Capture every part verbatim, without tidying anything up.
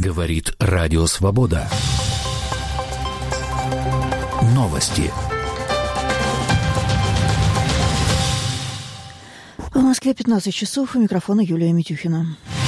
Говорит Радио Свобода. Новости. В Москве пятнадцать часов. У микрофона Юлия Митюхина.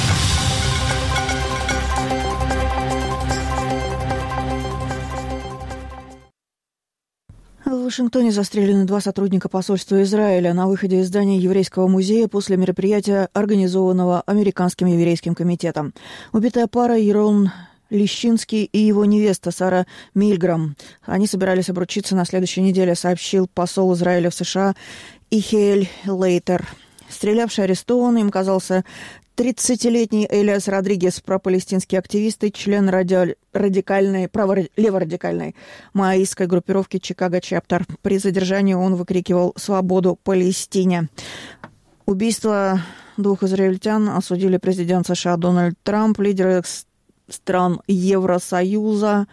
В Вашингтоне застрелены два сотрудника посольства Израиля на выходе из здания еврейского музея после мероприятия, организованного Американским еврейским комитетом. Убитая пара Ерон Лищинский и его невеста Сара Мильграм. Они собирались обручиться на следующей неделе, сообщил посол Израиля в США Ихиэль Лейтер. Стрелявший арестован, им казался тридцатилетний Элиас Родригес, пропалестинский активист и член ради... радикальной, право-леворадикальной маоистской группировки «Чикаго Чаптер». При задержании он выкрикивал «Свободу Палестине». Убийство двух израильтян осудили президент США Дональд Трамп, лидеры стран Евросоюза,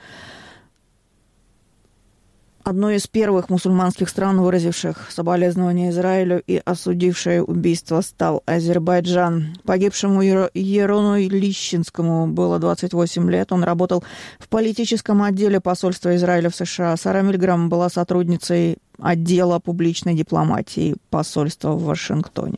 одной из первых мусульманских стран, выразивших соболезнования Израилю и осудившее убийство, стал Азербайджан. Погибшему Ерону Лищинскому было двадцать восемь лет. Он работал в политическом отделе посольства Израиля в США. Сара Мильграм была сотрудницей отдела публичной дипломатии посольства в Вашингтоне.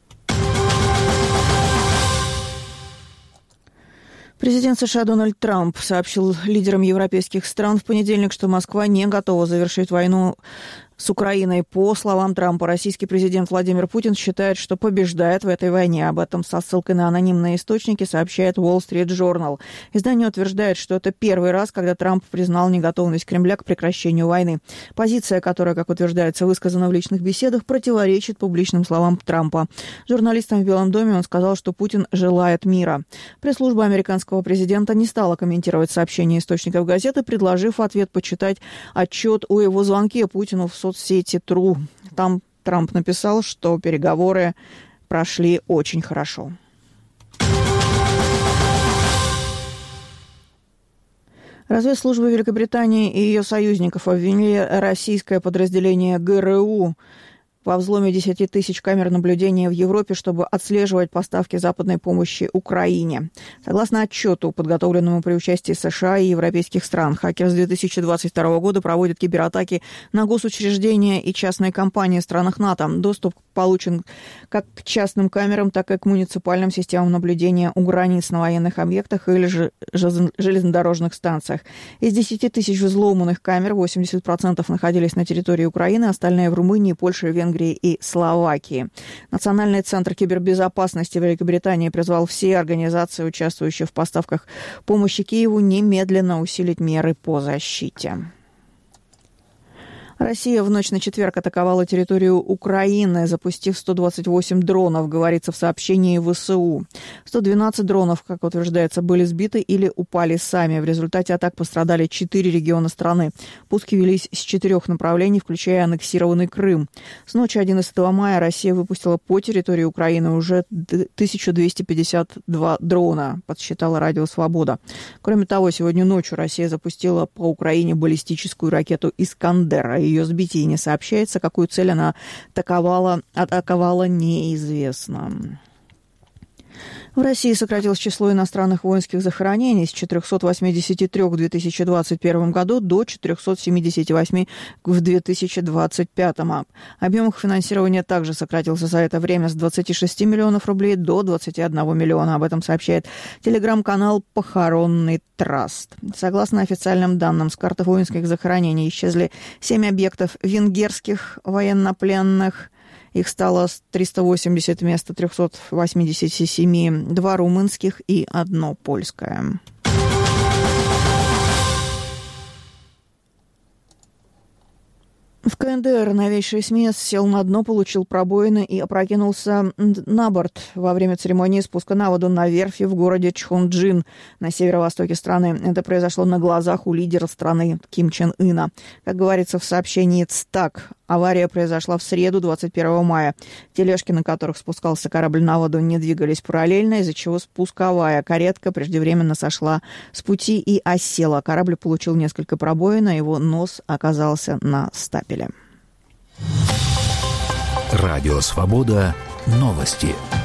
Президент США Дональд Трамп сообщил лидерам европейских стран в понедельник, что Москва не готова завершить войну с Украиной. По словам Трампа, российский президент Владимир Путин считает, что побеждает в этой войне. Об этом со ссылкой на анонимные источники сообщает Wall Street Journal. Издание утверждает, что это первый раз, когда Трамп признал неготовность Кремля к прекращению войны. Позиция, которая, как утверждается, высказана в личных беседах, противоречит публичным словам Трампа. Журналистам в Белом доме он сказал, что Путин желает мира. Пресс-служба американского президента не стала комментировать сообщения источников газеты, предложив в ответ почитать отчет о его звонке Путину в соцсети True. Там Трамп написал, что переговоры прошли очень хорошо. Разведслужба Великобритании и ее союзников обвинили российское подразделение ГРУ во взломе десяти тысяч камер наблюдения в Европе, чтобы отслеживать поставки западной помощи Украине. Согласно отчету, подготовленному при участии США и европейских стран, хакеры с две тысячи двадцать второго года проводят кибератаки на госучреждения и частные компании в странах НАТО. Доступ получен как к частным камерам, так и к муниципальным системам наблюдения у границ на военных объектах или же железнодорожных станциях. Из десяти тысяч взломанных камер восемьдесят процентов находились на территории Украины, остальные в Румынии, Польше, Венгрии и Словакии. Национальный центр кибербезопасности Великобритании призвал все организации, участвующие в поставках помощи Киеву, немедленно усилить меры по защите. Россия в ночь на четверг атаковала территорию Украины, запустив сто двадцать восемь дронов, говорится в сообщении ВСУ. сто двенадцать дронов, как утверждается, были сбиты или упали сами. В результате атак пострадали четыре региона страны. Пуски велись с четырех направлений, включая аннексированный Крым. С ночи одиннадцатого мая Россия выпустила по территории Украины уже тысячу двести пятьдесят два дрона, подсчитала Радио Свобода. Кроме того, сегодня ночью Россия запустила по Украине баллистическую ракету «Искандер». Ее сбитии не сообщается, какую цель она атаковала, атаковала неизвестно. В России сократилось число иностранных воинских захоронений с четырехсот восьмидесяти трёх в две тысячи двадцать первом году до четырехсот семидесяти восьми в две тысячи двадцать пятом. Объем их финансирования также сократился за это время с двадцати шести миллионов рублей до двадцати одного миллиона. Об этом сообщает телеграм-канал «Похоронный траст». Согласно официальным данным, с карты воинских захоронений исчезли семь объектов венгерских военнопленных. Их стало триста восемьдесят вместо трехсот восьмидесяти семи, два румынских и одно польское. В КНДР новейший эсминец сел на дно, получил пробоины и опрокинулся на борт во время церемонии спуска на воду на верфи в городе Чхонджин на северо-востоке страны. Это произошло на глазах у лидера страны Ким Чен Ына. Как говорится в сообщении ЦТАК, авария произошла в среду, двадцать первого мая. Тележки, на которых спускался корабль на воду, не двигались параллельно, из-за чего спусковая каретка преждевременно сошла с пути и осела. Корабль получил несколько пробоин, а его нос оказался на стапеле. Радио Свобода. Новости.